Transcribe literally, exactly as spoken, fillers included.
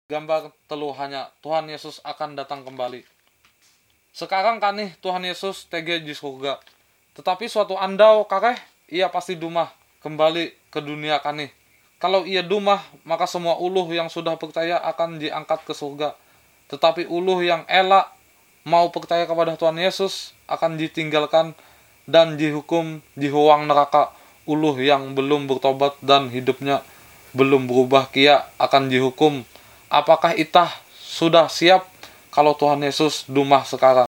gambar teluhannya Tuhan Yesus akan datang kembali. Sekarang kan nih Tuhan Yesus tege di surga. Tetapi suatu andau kakeh ia pasti dumah kembali ke dunia kan nih. Kalau ia dumah, maka semua uluh yang sudah percaya akan diangkat ke surga. Tetapi uluh yang elak mau percaya kepada Tuhan Yesus akan ditinggalkan dan dihukum di ruang neraka. Uluh yang belum bertobat dan hidupnya belum berubah kia akan dihukum. Apakah itah sudah siap kalau Tuhan Yesus dumah sekarang?